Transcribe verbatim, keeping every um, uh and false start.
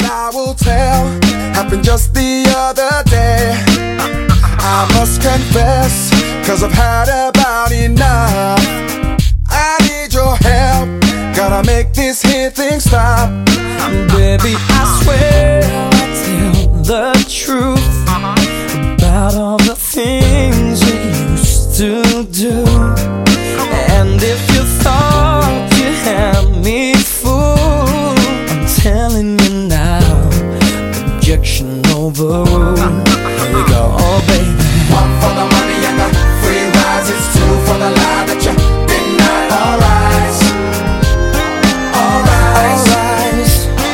I will tell happened just the other day. I must confess, cause I've had about enough. I need your help, gotta make this here thing stop. Baby, I swear I'll tell the truth about all the things you used to do. And if you thought you had me fooled, I'm telling you now, objection overruled. Here we go, oh baby.